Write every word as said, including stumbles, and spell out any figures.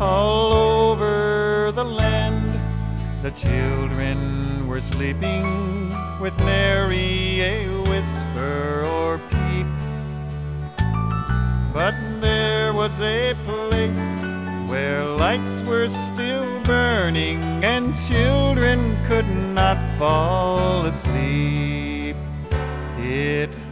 All over the land the children were sleeping, with nary a whisper or peep. But there was a place where lights were still burning, and children could not fall asleep. It